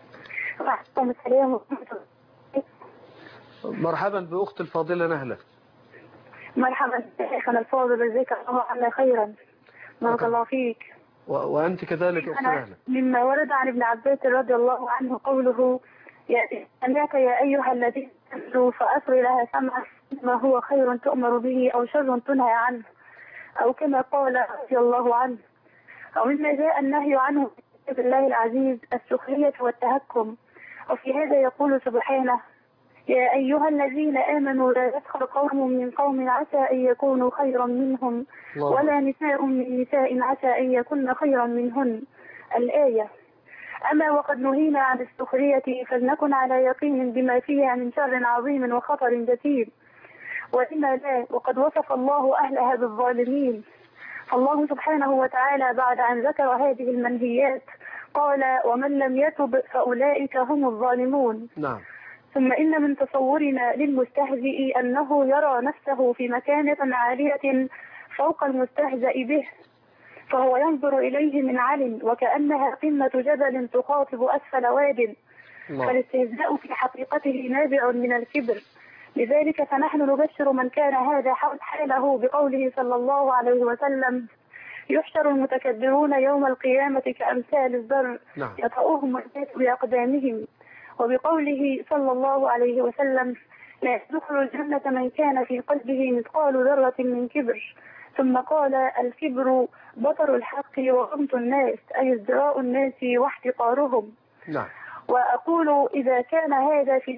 مرحبا بأخت الفاضلة نهلة. مرحبا شيخنا الفاضل، جزاك الله عنا خيرا، بارك الله فيك. و... وأنت كذلك أخت نهلة. مما ورد عن ابن عباس رضي الله عنه قوله: سمعك يا أيها الذين آمنوا فأسر لها سمعا ما هو خير تؤمر به أو شر تنهى عنه، أو كما قال رضي الله عنه. أو مما جاء النهي عنه كتاب الله العزيز السخرية والتهكم. وفي هذا يقول سبحانه: يا أيها الذين آمنوا لا يسخر قوم من قوم عسى أن يكونوا خيرا منهم ولا نساء من نساء عسى أن يكن خيرا منهن. الآية. أما وقد نهينا عن السخرية فلنكن على يقين بما فيها من شر عظيم وخطر جسيم. وإما لا، وقد وصف الله أهلها بالظالمين. فالله سبحانه وتعالى بعد أن ذكر هذه المنهيات قال: ومن لم يتب فأولئك هم الظالمون. نعم. ثم إن من تصورنا للمستهزئ أنه يرى نفسه في مكانة عالية فوق المستهزأ به، فهو ينظر إليه من عل وكأنها قمة جبل تخاطب أسفل واد. فالاستهزاء في حقيقته نابع من الكبر. لذلك فنحن نبشر من كان هذا حاله بقوله صلى الله عليه وسلم: يحشر المتكبرون يوم القيامة كأمثال الذر يطؤهم الناس بأقدامهم. وبقوله صلى الله عليه وسلم: لا يدخل الجنة من كان في قلبه مثقال ذرة من كبر. ثم قال: الكبر بطر الحق وغمط الناس، أي ازدراء الناس واحتقارهم. نعم. وأقول إذا كان هذا في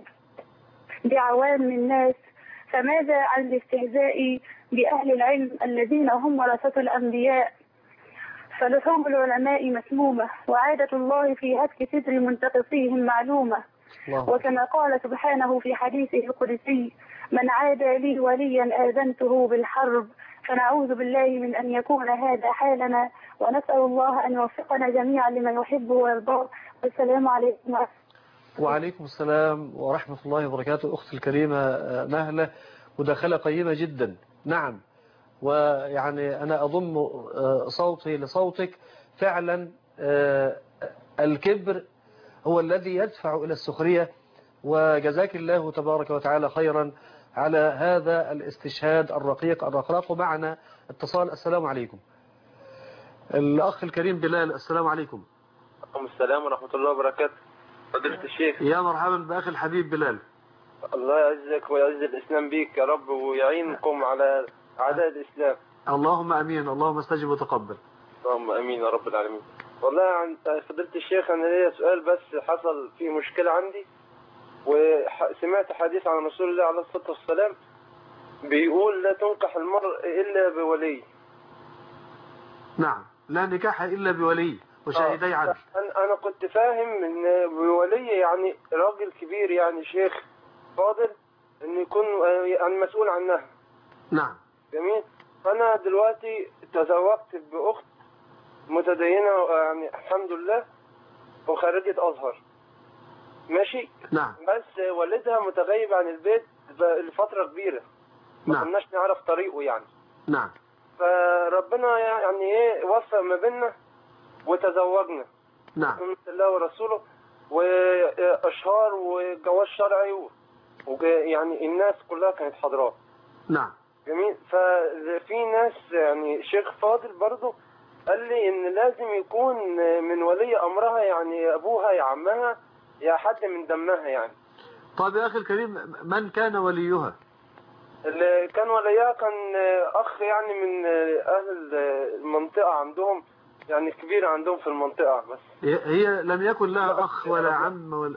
بعوام الناس فماذا عن الاستهزاء بأهل العلم الذين هم ورثة الأنبياء؟ فلحوم العلماء مسمومة، وعادة الله في هتك ستر منتقصيهم معلومة. وكما قال سبحانه في حديثه القدسي: من عادى لي وليا آذنته بالحرب. فنعوذ بالله من أن يكون هذا حالنا، ونسأل الله أن يوفقنا جميعا لما يحبه ويرضاه. والسلام عليكم. وعليكم السلام ورحمة الله وبركاته. أختي الكريمة نهلة، مداخلة قيمة جدا. نعم، ويعني أنا أضم صوتي لصوتك. فعلا الكبر هو الذي يدفع إلى السخرية. وجزاك الله تبارك وتعالى خيرا على هذا الاستشهاد الرقيق الرقراق. ومعنا اتصال. السلام عليكم. الأخ الكريم بلال، السلام عليكم. وعليكم السلام ورحمة الله وبركاته. فضيلة الشيخ، يا مرحبا بأخي الحبيب بلال. الله يعزك ويعز الإسلام بيك يا رب، ويعينكم على أعداء الإسلام. اللهم أمين، اللهم استجب وتقبل. اللهم أمين يا رب العالمين. والله عن فضيلة الشيخ أنا ليا سؤال بس حصل فيه مشكلة عندي، وسمعت حديث عن رسول الله عليه الصلاة والسلام بيقول لا تنكح المرء إلا بولي. نعم، لا نكاح إلا بولي وشاهدي عدل. أنا أنا كنت فاهم إن بولي يعني راجل كبير، يعني شيخ فاضل، إن يكون يعني مسؤول عنها. نعم. جميل. فأنا دلوقتي تزوجت بأخت متدينة يعني الحمد لله، وخريجة أزهر. ماشي. نعم. بس والدها متغيب عن البيت لفترة كبيرة. ما نعم. كناش نعرف طريقه يعني. نعم. فربنا يعني ايه وفق ما بيننا وتزوجنا. نعم. من الله ورسوله، واشهار وجواز شرعي، ويعني الناس كلها كانت حاضرة. نعم. جميل. ففي ناس يعني شيخ فاضل برضه قال لي ان لازم يكون من ولي امرها، يعني ابوها يا عمها يا حد من دمها يعني. طيب يا اخي الكريم، من كان وليها؟ اللي كان وليها كان اخ يعني من اهل المنطقة عندهم، يعني كبير عندهم في المنطقة. بس هي لم يكن لها اخ ولا عم ولا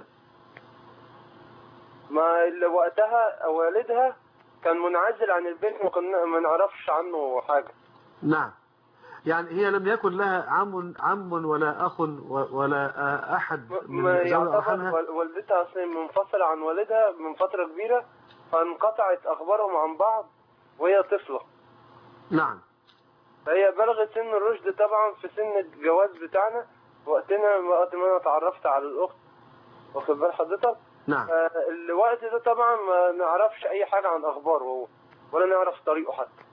ما اللي وقتها والدها كان منعزل عن البيت، ما نعرفش عنه حاجة. نعم. يعني هي لم يكن لها عم عم ولا أخ ولا أحد من ذوي أرحامها. والدتها أصلا منفصلة عن والدها من فترة كبيرة، فانقطعت أخبارهم عن بعض وهي طفلة. نعم. فهي بلغت سن الرشد طبعا في سن الجواز بتاعنا وقتنا، وقت ما أنا اتعرفت على الأخت، واخد بال حضرتك؟ نعم. الوقت ده طبعا ما نعرفش أي حاجة عن أخباره هو، ولا نعرف طريقه حتى.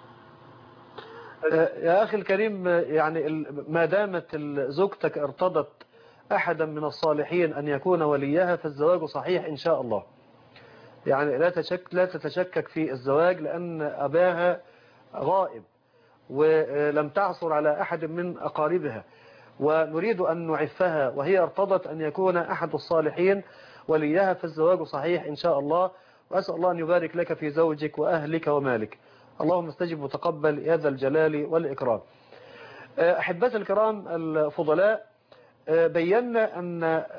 يا أخي الكريم، يعني ما دامت زوجتك ارتضت أحدا من الصالحين أن يكون وليها فالزواج صحيح إن شاء الله. يعني لا تشك لا تتشكك في الزواج، لأن أباها غائب ولم تعثر على أحد من أقاربها، ونريد أن نعفها، وهي ارتضت أن يكون أحد الصالحين وليها فالزواج صحيح إن شاء الله. وأسأل الله أن يبارك لك في زوجك وأهلك ومالك. اللهم استجب وتقبل يا ذا الجلال والإكرام. أحبتي الكرام الفضلاء، بينا أن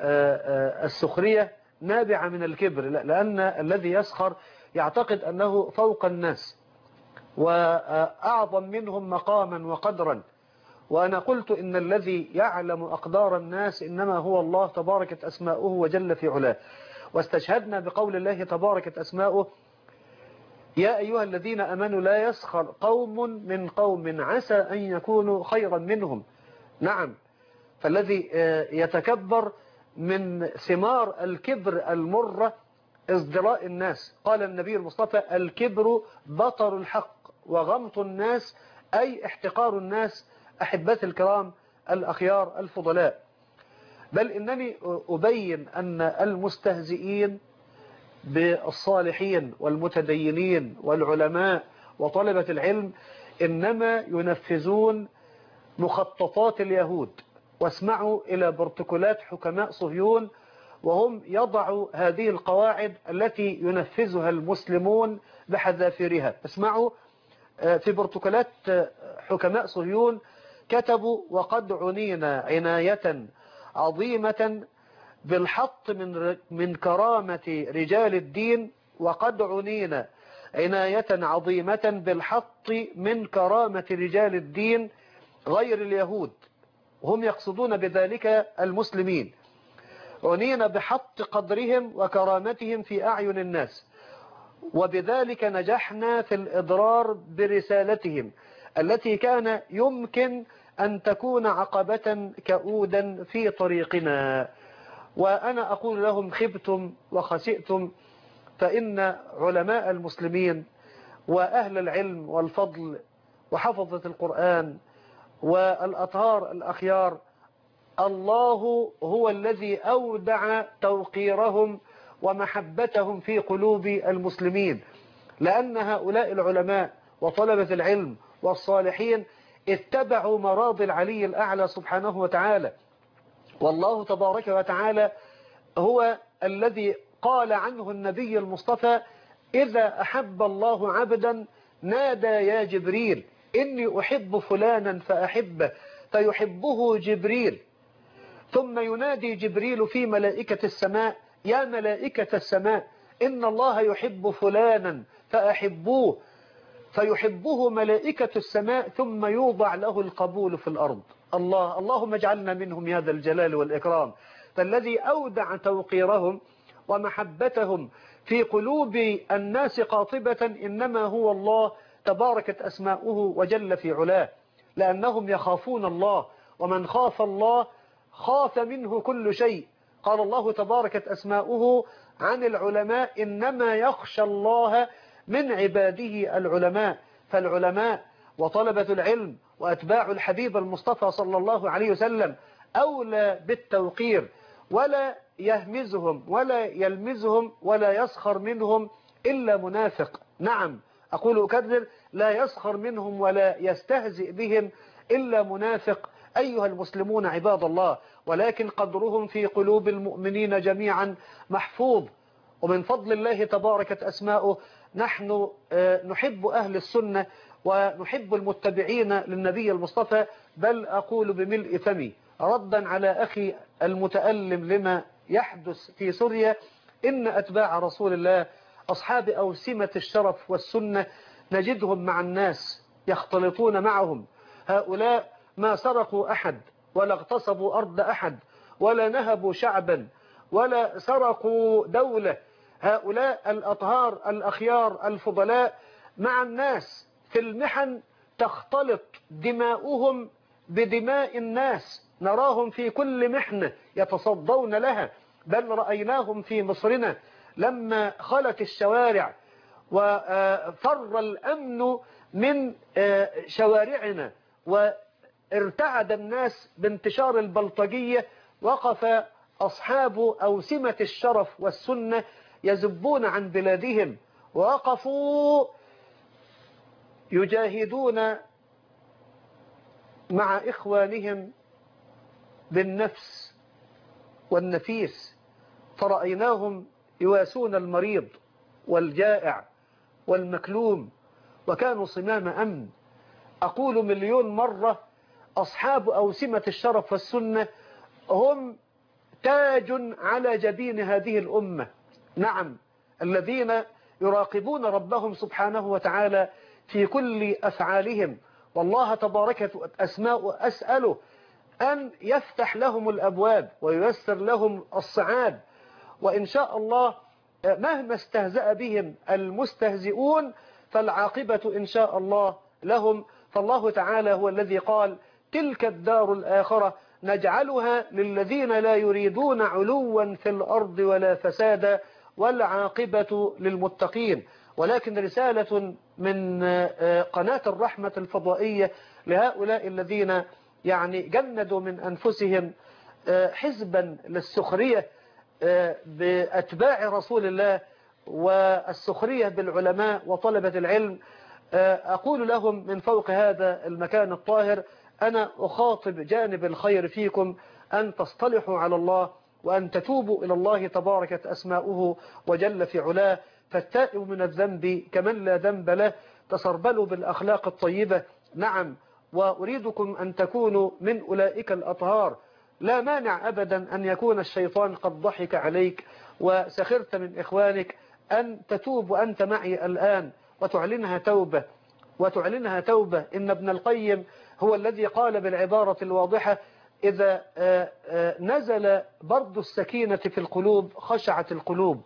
السخرية نابعة من الكبر، لأن الذي يسخر يعتقد أنه فوق الناس وأعظم منهم مقاما وقدرا. وأنا قلت إن الذي يعلم أقدار الناس إنما هو الله تباركت أسماؤه وجل في علاه. واستشهدنا بقول الله تباركت أسماؤه: يا أيها الذين أمنوا لا يسخر قوم من قوم عسى أن يكونوا خيرا منهم. نعم، فالذي يتكبر من ثمار الكبر المرة ازدراء الناس. قال النبي المصطفى: الكبر بطر الحق وغمط الناس، أي احتقار الناس. أحبتي الكرام الأخيار الفضلاء، بل إنني أبين أن المستهزئين بالصالحين والمتدينين والعلماء وطلبة العلم إنما ينفذون مخططات اليهود. واسمعوا إلى بروتوكولات حكماء صهيون وهم يضعوا هذه القواعد التي ينفذها المسلمون بحذافيرها. اسمعوا، في بروتوكولات حكماء صهيون كتبوا: وقد عنينا عناية عظيمة بالحط من من كرامة رجال الدين، وقد عنينا عناية عظيمة بالحط من كرامة رجال الدين غير اليهود. هم يقصدون بذلك المسلمين. عنينا بحط قدرهم وكرامتهم في أعين الناس، وبذلك نجحنا في الإضرار برسالتهم التي كان يمكن أن تكون عقبة كؤودا في طريقنا. وأنا أقول لهم: خبتم وخسئتم، فإن علماء المسلمين وأهل العلم والفضل وحفظة القرآن والأطهار الأخيار الله هو الذي أودع توقيرهم ومحبتهم في قلوب المسلمين، لأن هؤلاء العلماء وطلبة العلم والصالحين اتبعوا مراضي العلي الأعلى سبحانه وتعالى. والله تبارك وتعالى هو الذي قال عنه النبي المصطفى: إذا أحب الله عبدا نادى يا جبريل إني أحب فلانا فأحبه، فيحبه جبريل، ثم ينادي جبريل في ملائكة السماء: يا ملائكة السماء إن الله يحب فلانا فأحبوه، فيحبه ملائكة السماء، ثم يوضع له القبول في الأرض. الله اللهم اجعلنا منهم يا ذا الجلال والإكرام. فالذي أودع توقيرهم ومحبتهم في قلوب الناس قاطبة إنما هو الله تباركت أسماؤه وجل في علاه، لأنهم يخافون الله، ومن خاف الله خاف منه كل شيء. قال الله تباركت أسماؤه عن العلماء: إنما يخشى الله من عباده العلماء. فالعلماء وطلبة العلم وأتباع الحبيب المصطفى صلى الله عليه وسلم أولى بالتوقير، ولا يهمزهم ولا يلمزهم ولا يسخر منهم إلا منافق. نعم، أقول أكرر: لا يسخر منهم ولا يستهزئ بهم إلا منافق. أيها المسلمون عباد الله، ولكن قدرهم في قلوب المؤمنين جميعا محفوظ. ومن فضل الله تباركت أسماؤه نحن نحب أهل السنة ونحب المتبعين للنبي المصطفى. بل أقول بملء فمي ردا على أخي المتألم لما يحدث في سوريا: إن أتباع رسول الله أصحاب أوسمة الشرف والسنة نجدهم مع الناس يختلطون معهم. هؤلاء ما سرقوا أحد ولا اغتصبوا أرض أحد ولا نهبوا شعبا ولا سرقوا دولة. هؤلاء الأطهار الأخيار الفضلاء مع الناس في المحن تختلط دماؤهم بدماء الناس، نراهم في كل محنة يتصدون لها. بل رأيناهم في مصرنا لما خلت الشوارع وفر الأمن من شوارعنا وارتعد الناس بانتشار البلطجية، وقف أصحاب أوسمة الشرف والسنة يزبون عن بلادهم، ووقفوا يجاهدون مع إخوانهم بالنفس والنفيس، فرأيناهم يواسون المريض والجائع والمكلوم، وكانوا صمام أمن. أقول مليون مرة: أصحاب أوسمة الشرف والسنة هم تاج على جبين هذه الأمة. نعم، الذين يراقبون ربهم سبحانه وتعالى في كل أفعالهم، والله تبارك أسماء أسأله أن يفتح لهم الأبواب وييسر لهم الصعاد، وإن شاء الله مهما استهزأ بهم المستهزئون فالعاقبة إن شاء الله لهم. فالله تعالى هو الذي قال: تلك الدار الآخرة نجعلها للذين لا يريدون علوا في الأرض ولا فسادا والعاقبة للمتقين. ولكن رسالة من قناة الرحمة الفضائية لهؤلاء الذين يعني جندوا من أنفسهم حزبا للسخرية بأتباع رسول الله والسخرية بالعلماء وطلبة العلم، أقول لهم من فوق هذا المكان الطاهر: أنا أخاطب جانب الخير فيكم أن تصطلحوا على الله وأن تتوبوا إلى الله تباركت أسماؤه وجل في علاه، فالتائب من الذنب كمن لا ذنب له. تسربلوا بالأخلاق الطيبة. نعم، وأريدكم أن تكونوا من أولئك الأطهار. لا مانع أبدا أن يكون الشيطان قد ضحك عليك وسخرت من إخوانك، أن تتوب وأنت معي الآن وتعلنها توبة وتعلنها توبة. إن ابن القيم هو الذي قال بالعبارة الواضحة: إذا نزل برد السكينة في القلوب خشعت القلوب،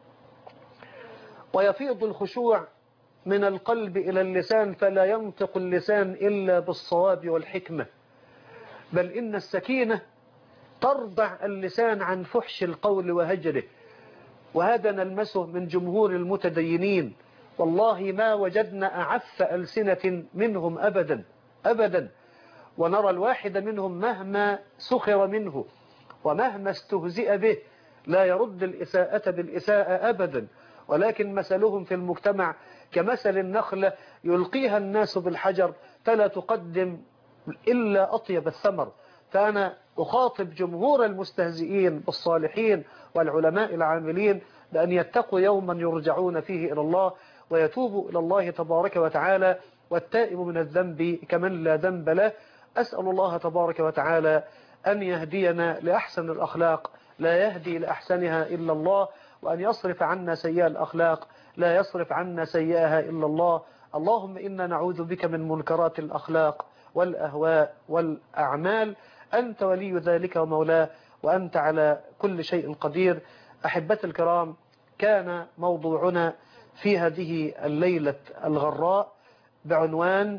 ويفيض الخشوع من القلب إلى اللسان، فلا ينطق اللسان إلا بالصواب والحكمة، بل إن السكينة ترضع اللسان عن فحش القول وهجره. وهذا نلمسه من جمهور المتدينين، والله ما وجدنا أعف ألسنة منهم أبدا أبدا. ونرى الواحد منهم مهما سخر منه ومهما استهزئ به لا يرد الإساءة بالإساءة أبدا، ولكن مثلهم في المجتمع كمثل النخلة يلقيها الناس بالحجر فلا تقدم إلا أطيب الثمر. فأنا أخاطب جمهور المستهزئين بالصالحين والعلماء العاملين بأن يتقوا يوما يرجعون فيه إلى الله ويتوبوا إلى الله تبارك وتعالى، والتائب من الذنب كمن لا ذنب له. أسأل الله تبارك وتعالى أن يهدينا لأحسن الأخلاق، لا يهدي لأحسنها إلا الله، وأن يصرف عنا سيئة الأخلاق، لا يصرف عنا سيئها إلا الله. اللهم إنا نعوذ بك من منكرات الأخلاق والأهواء والأعمال. أنت ولي ذلك ومولاه، وأنت على كل شيء قدير. أحبتي الكرام، كان موضوعنا في هذه الليلة الغراء بعنوان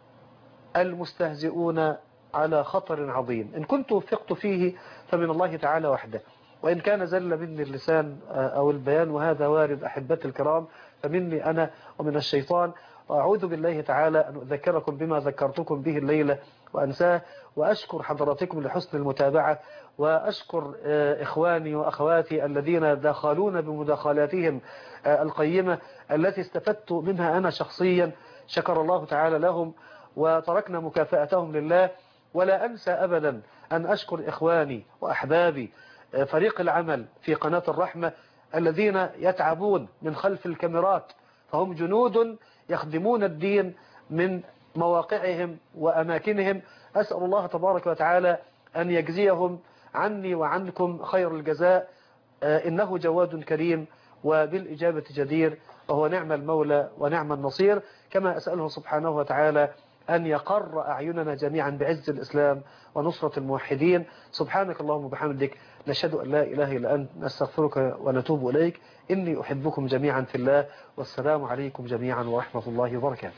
المستهزئون على خطر عظيم. إن كنت وفقت فيه فمن الله تعالى وحده، وإن كان زل مني اللسان أو البيان وهذا وارد أحبتي الكرام فمني أنا ومن الشيطان. وأعوذ بالله تعالى أن أذكركم بما ذكرتكم به الليلة وأنساه، وأشكر حضراتكم لحسن المتابعة، وأشكر إخواني وأخواتي الذين دخلون بمداخلاتهم القيمة التي استفدت منها أنا شخصيا. شكر الله تعالى لهم وتركنا مكافأتهم لله. ولا أنسى أبدا أن أشكر إخواني وأحبابي فريق العمل في قناة الرحمة الذين يتعبون من خلف الكاميرات، فهم جنود يخدمون الدين من مواقعهم وأماكنهم. أسأل الله تبارك وتعالى أن يجزيهم عني وعنكم خير الجزاء، إنه جواد كريم وبالإجابة جدير، وهو نعم المولى ونعم النصير. كما أسأله سبحانه وتعالى أن يقر أعيننا جميعا بعز الإسلام ونصرة الموحدين. سبحانك اللهم وبحمدك، نشهد أن لا إله إلا أنت، نستغفرك ونتوب إليك. إني أحبكم جميعا في الله، والسلام عليكم جميعا ورحمة الله وبركاته.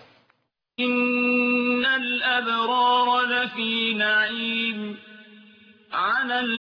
إن الأبرار لفي نعيم على